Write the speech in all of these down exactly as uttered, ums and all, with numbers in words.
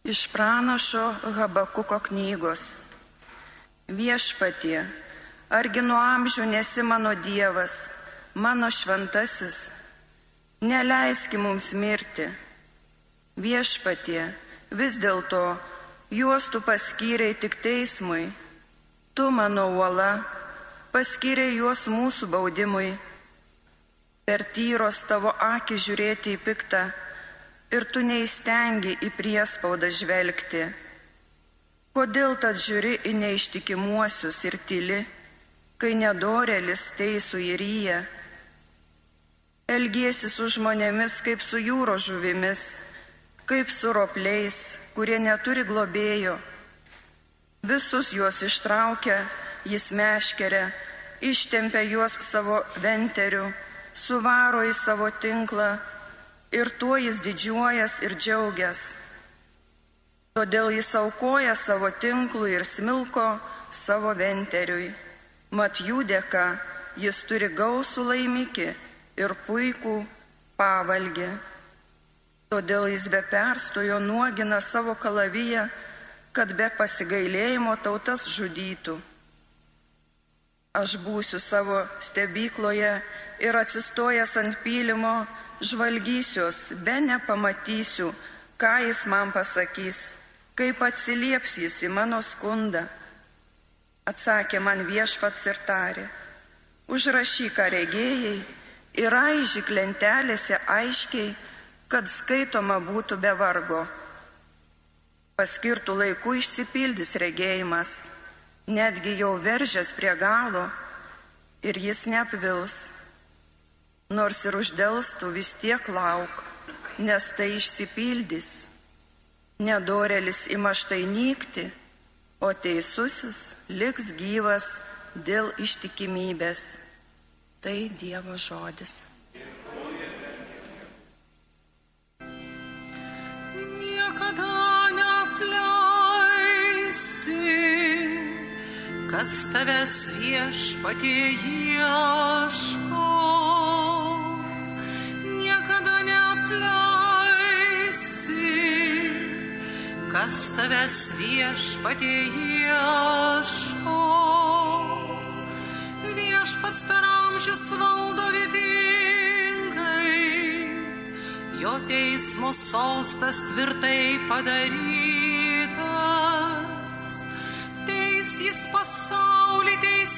Iš pranašo Habakuko knygos. Viešpatie, argi nuo amžių nesi mano Dievas, mano šventasis, neleiski mums mirti. Viešpatie, vis dėlto juos tu paskyrei tik teismui, tu mano uola, paskyrei juos mūsų baudimui. Per tyros tavo akį žiūrėti į piktą, ir tu neįstengi į priespaudą žvelgti. Kodėl tad žiūri į neištikimuosius ir tyli, kai nedorėlis teisų įryja? Elgiesi su žmonėmis kaip su jūros žuvimis, kaip su ropliais, kurie neturi globėjo. Visus juos ištraukia, jis meškeria, ištempia juos savo venteriu, suvaro į savo tinklą, ir tuo jis didžiuojas ir džiaugias. Todėl jis aukoja savo tinklui ir smilko savo venteriui. Mat jų dėka jis turi gausų laimikį ir puikų pavalgį. Todėl jis be perstojo nuogina savo kalaviją, kad be pasigailėjimo tautas žudytų. Aš būsiu savo stebykloje ir atsistojęs ant pylimo, žvalgysiuos, be nepamatysiu, ką jis man pasakys, kaip atsilieps jis į mano skundą. Atsakė man Viešpats ir tarė: užrašyk, ką regėjai, ir raižyk lentelėse aiškiai, kad skaitoma būtų be vargo. Paskirtų laikų išsipildys regėjimas, netgi jau veržęs prie galo, ir jis neapvils. Nors ir uždelstų, vis tiek lauk, nes tai išsipildys. Nedorėlis ima štai nykti, o teisusis liks gyvas dėl ištikimybės. Tai Dievo žodis. Niekada neapleisi, kas tavęs Viešpatie ieško. Kas tavęs Viešpatie ieško. Viešpats per amžius valdo didingai, jo teismo sostas tvirtai padarytas. Teis jis pasaulį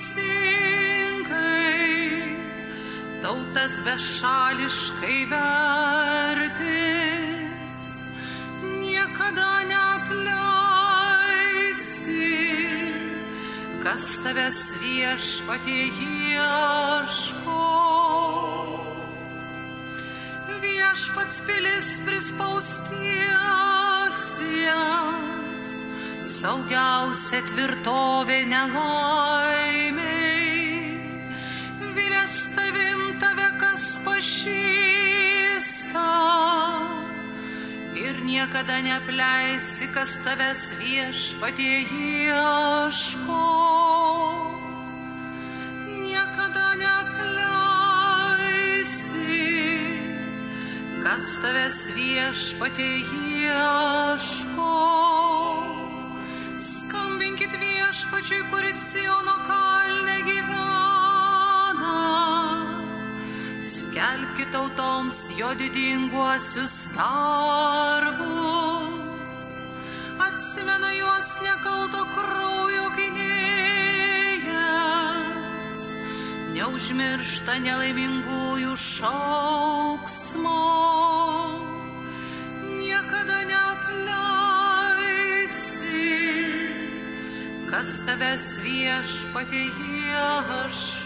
teisingai, tautas bešališkai vertis. Niekada kas tavęs Viešpatie ieško. Viešpats pilis prispaustiesiems, saugiausia tvirtovė nelaimiai. Vilės tavim tave kas pažįsta, ir niekada neapleisi, kas tavęs Viešpatie ieško. Niekada neapleisi, kas tavęs Viešpatie ieško. Skambinkit Viešpačiui, kuris Siono kalne gyvena. Skelbkit tautoms jo didinguosius darbus. Atsimena juos nekalto kraujo gynėjas, neužmiršta nelaimingųjų šauksmo. Niekada neapleisi, kas tavęs Viešpatie ieško.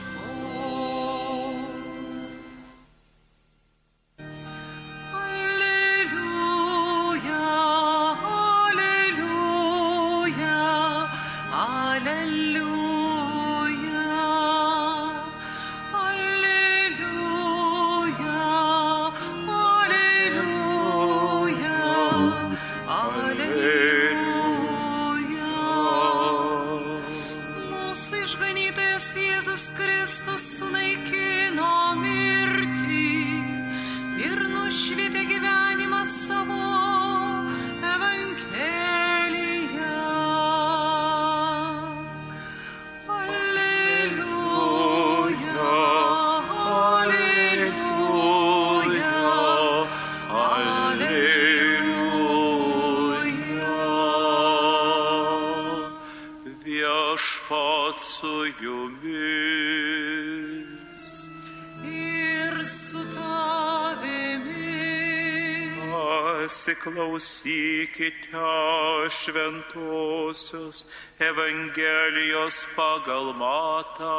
Nušvietė gyvenimą savo evangeliją. pat su jumis. Ir su tavimi. Pasiklausykite šventosios Evangelijos pagal Matą.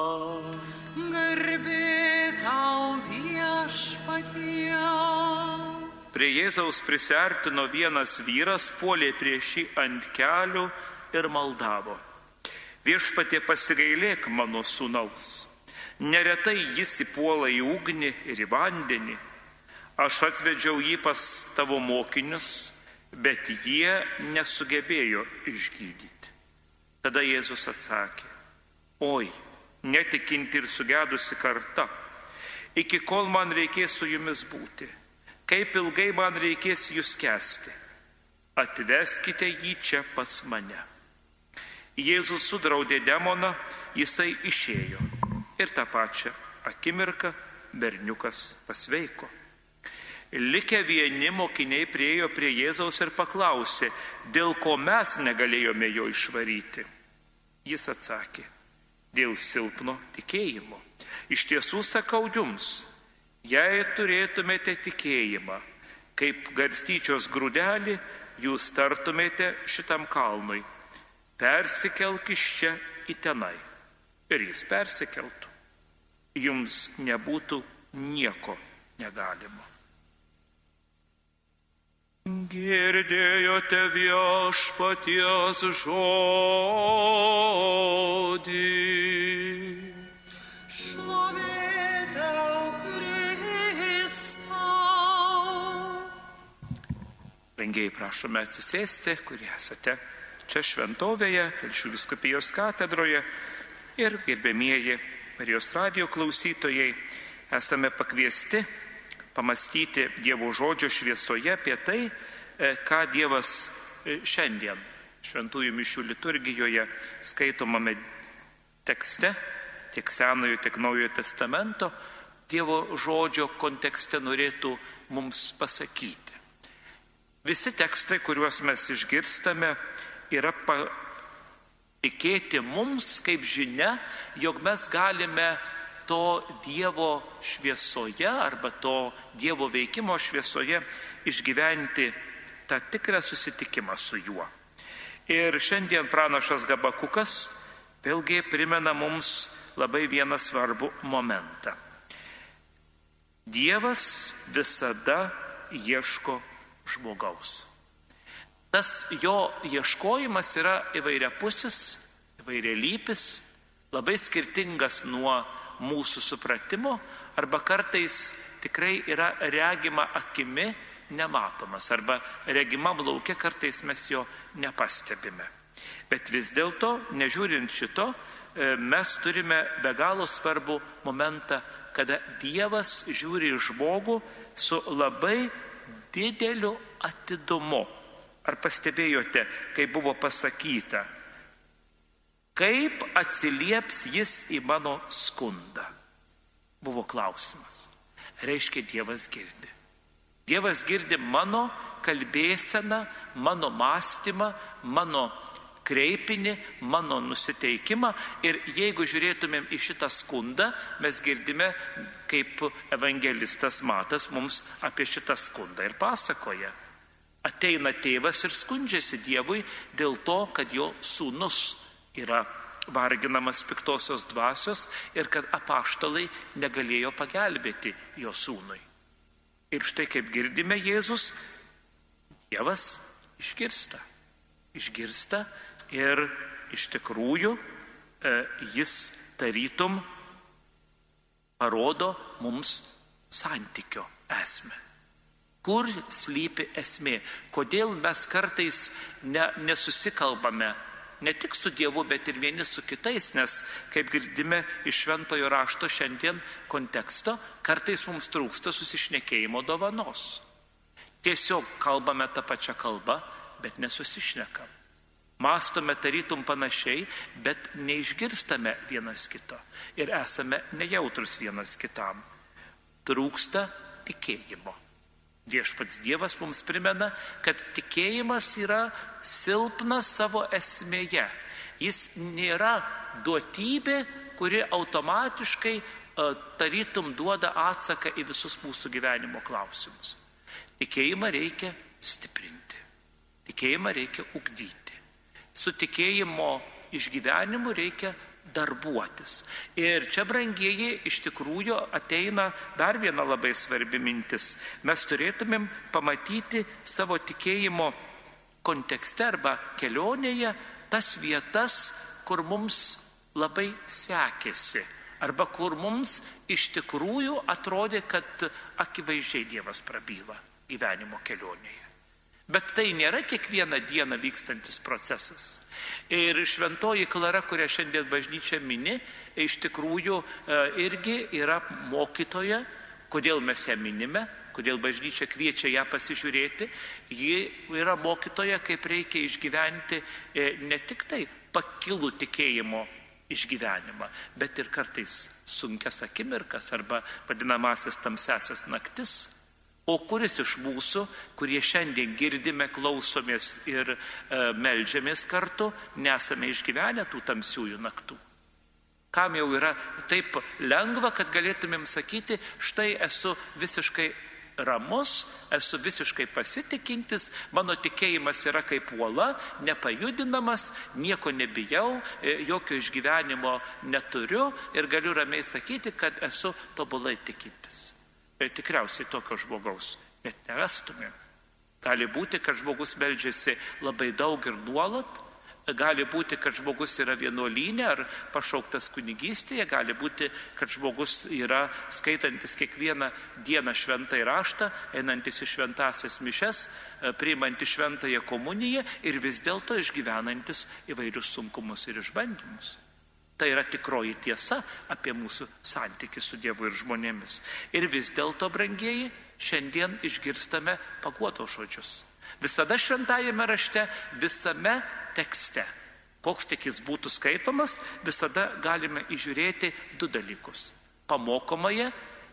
Garbė tau viešpatie. Prie Jėzaus prisiartino vienas vyras, puolė prieš jį ant kelių ir maldavo: Viešpatie, pasigailėk mano sūnaus. Neretai jis įpuola į ugnį ir į vandenį. Aš atvedžiau jį pas tavo mokinius, bet jie nesugebėjo išgydyti. Tada Jėzus atsakė: Oi, netikinti ir sugedusi karta, iki kol man reikės su jumis būti, kaip ilgai man reikės jūs kęsti, atveskite jį čia pas mane. Jėzus sudraudė demoną, jisai išėjo ir tą pačią akimirką berniukas pasveiko. Likę vieni mokiniai priėjo prie Jėzaus ir paklausė, dėl ko mes negalėjome jo išvaryti. Jis atsakė: dėl silpno tikėjimo. Iš tiesų sakau jums, jei turėtumėte tikėjimą, kaip garstyčios grūdelį, jūs tartumėte šitam kalnui: persikelk iš čia į tenai. Ir jis persikeltų. Jums nebūtų nieko negalimo. Girdėjote viešpaties žodį. Šlovė tau, Kristau. Rengėjai, prašome atsisėsti, kurie esate čia šventovėje, Telšių vyskupijos katedroje, ir gerbėmieji Marijos radijo klausytojai, esame pakviesti pamastyti Dievo žodžio šviesoje apie tai, ką Dievas šiandien šventųjų mišių liturgijoje skaitomame tekste, tiek Senojo, tiek Naujojo testamento, Dievo žodžio kontekste norėtų mums pasakyti. Visi tekstai, kuriuos mes išgirstame, yra patikėti mums kaip žinia, jog mes galime to Dievo šviesoje arba to Dievo veikimo šviesoje išgyventi tą tikrą susitikimą su juo. Ir šiandien pranašas Habakukas vėlgi primena mums labai vieną svarbų momentą. Dievas visada ieško žmogaus. Tas jo ieškojimas yra įvairiapusis, įvairialypis, labai skirtingas nuo mūsų supratimo, arba kartais tikrai yra regima akimi nematomas, arba regimam lauke kartais mes jo nepastebime. Bet vis dėlto, nežiūrint šito, mes turime be galo svarbų momentą, kada Dievas žiūri į žmogų su labai dideliu atidumu. Ar pastebėjote, kai buvo pasakyta: kaip atsilieps jis į mano skundą? Buvo klausimas. Reiškia, Dievas girdi. Dievas girdi mano kalbėseną, mano mąstymą, mano kreipinį, mano nusiteikimą. Ir jeigu žiūrėtumėm į šitą skundą, mes girdime, kaip evangelistas Matas mums apie šitą skundą ir pasakoja. Ateina tėvas ir skundžiasi Dievui dėl to, kad jo sūnus yra varginamas piktosios dvasios ir kad apaštalai negalėjo pagelbėti jo sūnui. Ir štai kaip girdime, Jėzus, Dievas išgirsta. Išgirsta ir iš tikrųjų jis tarytum parodo mums santykio esmę. Kur slypi esmė? Kodėl mes kartais ne, nesusikalbame ne tik su Dievu, bet ir vieni su kitais, nes, kaip girdime iš šventojo rašto šiandien konteksto, kartais mums trūksta susišnekėjimo dovanos. Tiesiog kalbame tą pačią kalbą, bet nesusišnekam. Mąstome tarytum panašiai, bet neišgirstame vienas kito ir esame nejautrus vienas kitam. Trūksta tikėjimo. Viešpats Dievas mums primena, kad tikėjimas yra silpnas savo esmėje. Jis nėra duotybė, kuri automatiškai tarytum duoda atsaką į visus mūsų gyvenimo klausimus. Tikėjimą reikia stiprinti. Tikėjimą reikia ugdyti. Su tikėjimo išgyvenimu reikia darbuotis. Ir čia, brangieji, iš tikrųjų ateina dar viena labai svarbi mintis. Mes turėtumėm pamatyti savo tikėjimo kontekste arba kelionėje tas vietas, kur mums labai sekėsi, arba kur mums iš tikrųjų atrodė, kad akivaizdžiai Dievas prabyla gyvenimo kelionėje. Bet tai nėra kiekvieną dieną vykstantis procesas. Ir šventoji Klara, kurią šiandien bažnyčia mini, iš tikrųjų irgi yra mokytoja. Kodėl mes ją minime, kodėl bažnyčia kviečia ją pasižiūrėti. Ji yra mokytoja, kaip reikia išgyventi ne tik tai pakilų tikėjimo išgyvenimą, bet ir kartais sunkias akimirkas arba vadinamasis tamsiasias naktis. O kuris iš mūsų, kurie šiandien girdime, klausomės ir e, meldžiamės kartu, nesame išgyvenę tų tamsiųjų naktų? Kam jau yra taip lengva, kad galėtumėm sakyti, štai esu visiškai ramus, esu visiškai pasitikintis, mano tikėjimas yra kaip uola, nepajudinamas, nieko nebijau, jokio išgyvenimo neturiu ir galiu ramiai sakyti, kad esu tobulai tikintis. Ir tikriausiai tokio žmogaus net nerastume. Gali būti, kad žmogus meldžiasi labai daug ir nuolat, gali būti, kad žmogus yra vienuolyne ar pašauktas kunigystėje, gali būti, kad žmogus yra skaitantis kiekvieną dieną šventąjį raštą, einantis į šventąsias mišes, priimantis šventąją komuniją ir vis dėlto išgyvenantis įvairius sunkumus ir išbandymus. Tai yra tikroji tiesa apie mūsų santykį su Dievu ir žmonėmis. Ir vis dėlto, brangieji, šiandien išgirstame paguodos žodžius. Visada šventajame rašte, visame tekste, koks tik jis būtų skaitomas, visada galime įžiūrėti du dalykus. Pamokomąją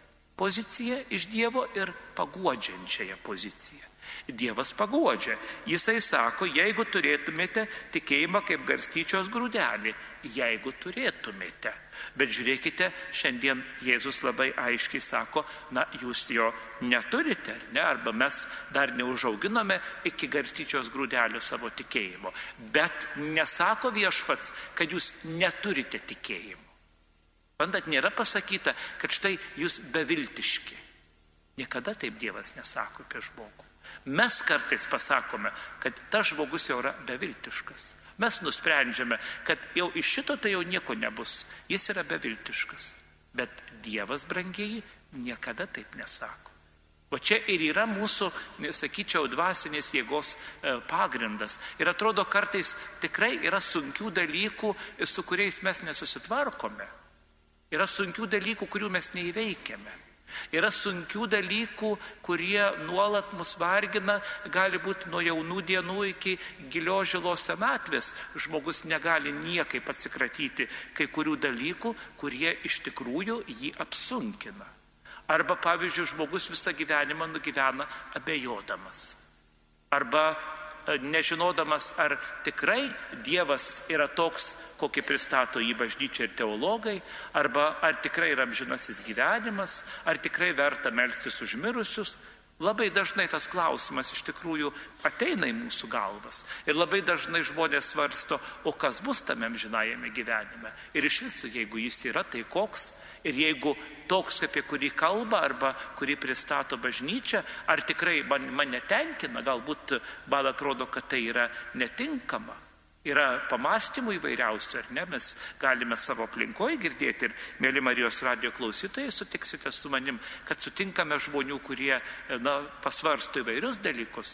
poziciją iš Dievo ir paguodžiančiąją poziciją. Dievas paguodžia. Jisai sako, jeigu turėtumėte tikėjimą kaip garstyčios grūdelį, jeigu turėtumėte. Bet žiūrėkite, šiandien Jėzus labai aiškiai sako, na, jūs jo neturite, ar ne? Arba mes dar neužauginome iki garstyčios grūdelio savo tikėjimo. Bet nesako viešpats, kad jūs neturite tikėjimo. Bandat, nėra pasakyta, kad štai jūs beviltiški. Niekada taip Dievas nesako apie žmogų. Mes kartais pasakome, kad tas žmogus jau yra beviltiškas. Mes nusprendžiame, kad jau iš šito tai jau nieko nebus. Jis yra beviltiškas. Bet Dievas, brangieji, niekada taip nesako. O čia ir yra mūsų, sakyčiau, dvasinės jėgos pagrindas. Ir atrodo, kartais tikrai yra sunkių dalykų, su kuriais mes nesusitvarkome. Yra sunkių dalykų, kurių mes neįveikiame. Yra sunkių dalykų, kurie nuolat mus vargina, gali būti nuo jaunų dienų iki gilios žilos senatvės. Žmogus negali niekaip atsikratyti kai kurių dalykų, kurie iš tikrųjų jį apsunkina. Arba, pavyzdžiui, žmogus visą gyvenimą nugyvena abejodamas. Arba nežinodamas, ar tikrai Dievas yra toks, kokį pristato jį bažnyčia ir teologai, arba ar tikrai yra amžinasis gyvenimas, ar tikrai verta melstis už mirusius. Labai dažnai tas klausimas iš tikrųjų ateina į mūsų galvas. Ir labai dažnai žmonės svarsto, o kas bus tame amžinajame gyvenime. Ir iš viso, jeigu jis yra, tai koks? Ir jeigu toks, apie kurį kalba, arba kurį pristato bažnyčia, ar tikrai man, man netenkina, galbūt man atrodo, kad tai yra netinkama. Yra pamastymų įvairiausių, ar ne? Mes galime savo aplinkoje girdėti ir, mėly Marijos radijo klausytojai, sutiksite su manim, kad sutinkame žmonių, kurie na, pasvarsto įvairius dalykus.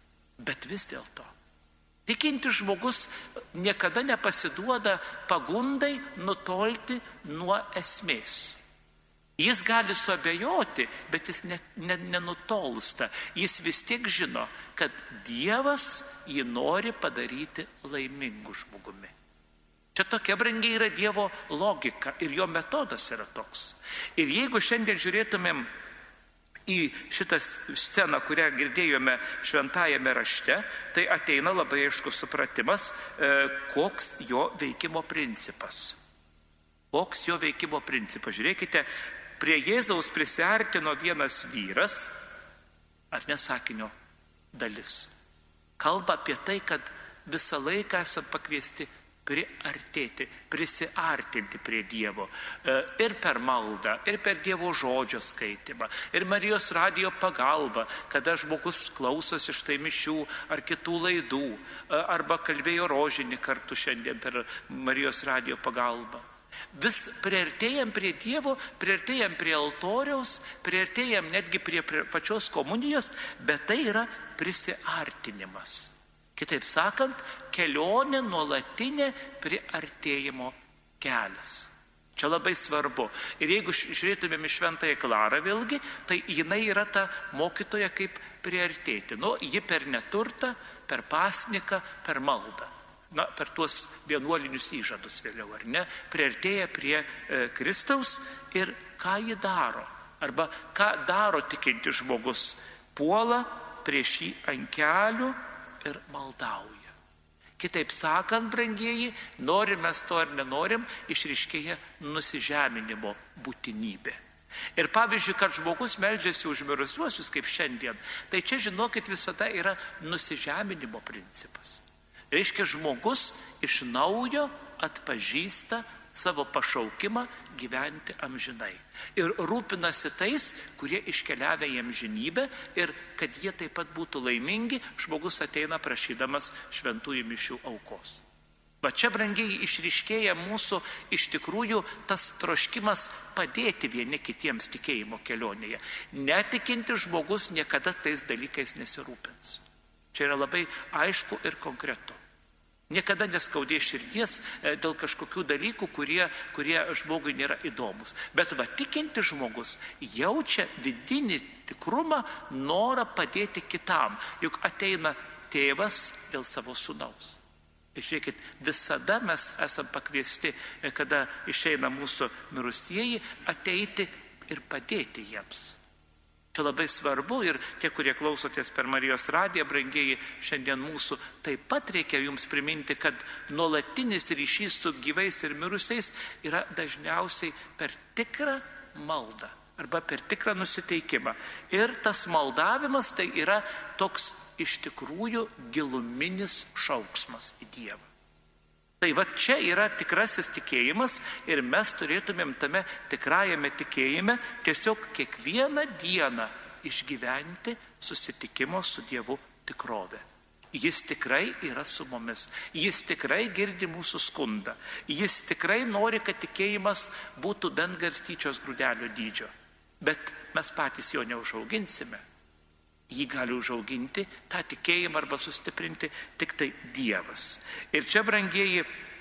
Bet vis dėlto, tikintis žmogus niekada nepasiduoda pagundai nutolti nuo esmės. Jis gali suabejoti, bet jis ne, ne, nenutolsta. Jis vis tiek žino, kad Dievas jį nori padaryti laimingu žmogumi. Čia tokia, brangiai, yra Dievo logika ir jo metodas yra toks. Ir jeigu šiandien žiūrėtumėm į šitą sceną, kurią girdėjome šventajame rašte, tai ateina labai aiškus supratimas, koks jo veikimo principas. Koks jo veikimo principas. Žiūrėkite, prie Jėzaus prisiartino vienas vyras, ar ne sakinio dalis. Kalba apie tai, kad visą laiką esam pakviesti priartėti, prisiartinti prie Dievo. Ir per maldą, ir per Dievo žodžio skaitimą, ir Marijos radijo pagalba, kada žmogus klausosi štai mišių ar kitų laidų, arba kalbėjo rožinį kartu šiandien per Marijos radijo pagalbą. Vis priartėjam prie Dievo, priartėjam prie altoriaus, priartėjam netgi prie pačios komunijos, bet tai yra prisiartinimas. Kitaip sakant, kelionė nuolatinė priartėjimo kelias. Čia labai svarbu. Ir jeigu žiūrėtumėm į Šventąją Klarą vėlgi, tai jinai yra ta mokytoja kaip priartėti. Nu, ji per neturtą, per pasniką, per maldą. Na, per tuos vienuolinius įžadus vėliau, ar ne, priartėja prie e, Kristaus ir ką ji daro, arba ką daro tikinti žmogus, puola prieš jį ant kelių ir maldauja. Kitaip sakant, brangieji, norim mes to ar nenorim, išryškėja nusižeminimo būtinybė. Ir pavyzdžiui, kad žmogus meldžiasi už mirusiuosius kaip šiandien, tai čia žinokit visada yra nusižeminimo principas. Reiškia, žmogus iš naujo atpažįsta savo pašaukimą gyventi amžinai. Ir rūpinasi tais, kurie iškeliavę į amžinybę, ir kad jie taip pat būtų laimingi, žmogus ateina prašydamas šventųjų mišių aukos. Va čia, brangiai, išryškėja mūsų iš tikrųjų tas troškimas padėti vieni kitiems tikėjimo kelionėje. Netikintis žmogus niekada tais dalykais nesirūpins. Čia yra labai aišku ir konkretu. Niekada neskaudės širdies dėl kažkokių dalykų, kurie, kurie žmogui nėra įdomus. Bet va, tikintis žmogus jaučia vidinį tikrumą, norą padėti kitam. Juk ateina tėvas dėl savo sūnaus. Ir žiūrėkit, visada mes esam pakviesti, kada išeina mūsų mirusieji, ateiti ir padėti jiems. Čia labai svarbu ir tie, kurie klausotės per Marijos radiją, brangieji, šiandien mūsų, taip pat reikia jums priminti, kad nuolatinis ryšys su gyvais ir mirusiais yra dažniausiai per tikrą maldą arba per tikrą nusiteikimą. Ir tas maldavimas tai yra toks iš tikrųjų giluminis šauksmas į Dievą. Tai va čia yra tikrasis tikėjimas ir mes turėtumėm tame tikrajame tikėjime tiesiog kiekvieną dieną išgyventi susitikimo su Dievu tikrovę. Jis tikrai yra su mumis, jis tikrai girdi mūsų skundą, jis tikrai nori, kad tikėjimas būtų bent garstyčios grūdelio dydžio, bet mes patys jo neužauginsime. Jį gali užauginti, tą tikėjimą arba sustiprinti tik tai Dievas. Ir čia, brangieji,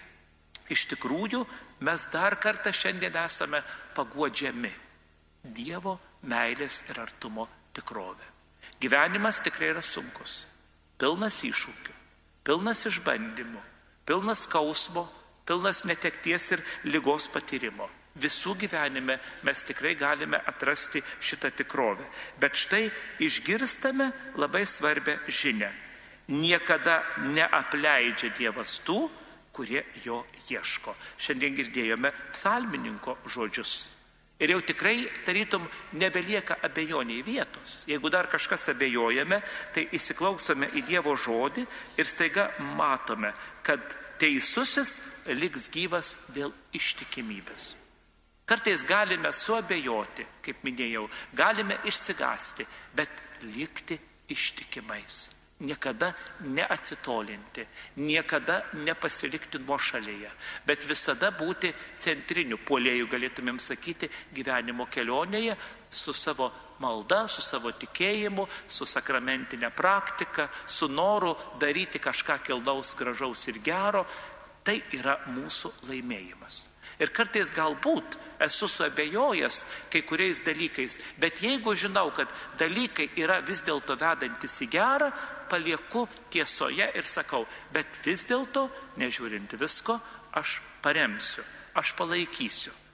iš tikrųjų mes dar kartą šiandien esame paguodžiami Dievo meilės ir artumo tikrovė. Gyvenimas tikrai yra sunkus, pilnas iššūkių, pilnas išbandymų, pilnas skausmo, pilnas netekties ir ligos patyrimo. Visų gyvenime mes tikrai galime atrasti šitą tikrovę. Bet štai išgirstame labai svarbią žinią. Niekada neapleidžia Dievas tų, kurie jo ieško. Šiandien girdėjome psalmininko žodžius. Ir jau tikrai, tarytum, nebelieka abejoniai vietos. Jeigu dar kažkas abejojame, tai įsiklausome į Dievo žodį ir staiga matome, kad teisusis liks gyvas dėl ištikimybės. Kartais galime suabejoti, kaip minėjau, galime išsigąsti, bet likti ištikimais. Niekada neatsitolinti, niekada nepasilikti nuošalėje, bet visada būti centriniu puolėju, galėtumėm sakyti, gyvenimo kelionėje su savo malda, su savo tikėjimu, su sakramentinė praktika, su noru daryti kažką kilnaus, gražaus ir gero. Tai yra mūsų laimėjimas. Ir kartais galbūt esu suabejojęs kai kuriais dalykais, bet jeigu žinau, kad dalykai yra vis dėlto vedantis į gerą, palieku tiesoje ir sakau, bet vis dėlto, nežiūrint visko, aš paremsiu, aš palaikysiu,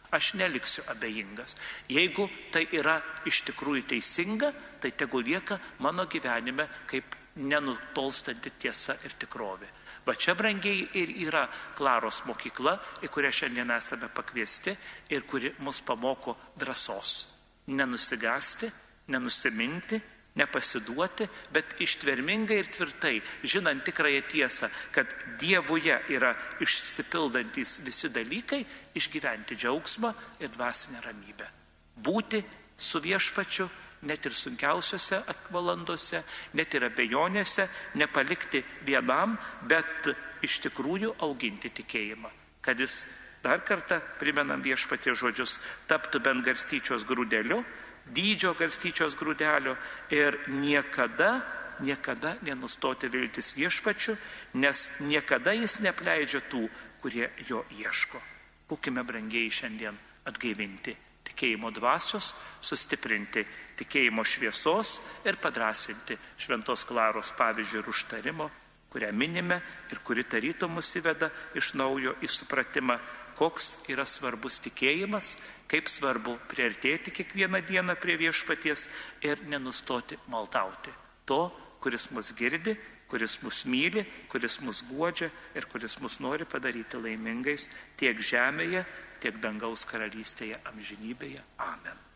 Aš neliksiu abejingas. Jeigu tai yra iš tikrųjų teisinga, tai tegu lieka mano gyvenime kaip nenutolstanti tiesa ir tikrovė. Va čia, brangiai, ir yra Klaros mokykla, į kurią šiandien esame pakviesti ir kuri mus pamoko drąsos. Nenusigasti, nenusiminti, nepasiduoti, bet ištvermingai ir tvirtai, žinant tikrąją tiesą, kad Dievuje yra išsipildantis visi dalykai, išgyventi džiaugsmą ir dvasinę ramybę. Būti su Viešpačiu net ir sunkiausiose valandose, net ir abejonėse, nepalikti vienam, bet iš tikrųjų auginti tikėjimą, kad jis, dar kartą primenam Viešpatie žodžius, taptų bent garstyčios grūdeliu, dydžio garstyčios grūdelio ir niekada, niekada nenustoti viltis Viešpačiu, nes niekada jis neapleidžia tų, kurie jo ieško. Būkime, brangiai, šiandien atgaivinti tikėjimo dvasios, sustiprinti tikėjimo šviesos ir padrąsinti Šventos Klaros pavyzdžių ir užtarimo, kurią minime ir kuri tarytum mus įveda iš naujo į supratimą, koks yra svarbus tikėjimas, kaip svarbu priartėti kiekvieną dieną prie Viešpaties ir nenustoti maldauti to, kuris mus girdi, kuris mus myli, kuris mus guodžia ir kuris mus nori padaryti laimingais tiek žemėje, tiek dangaus karalystėje amžinybėje. Amen.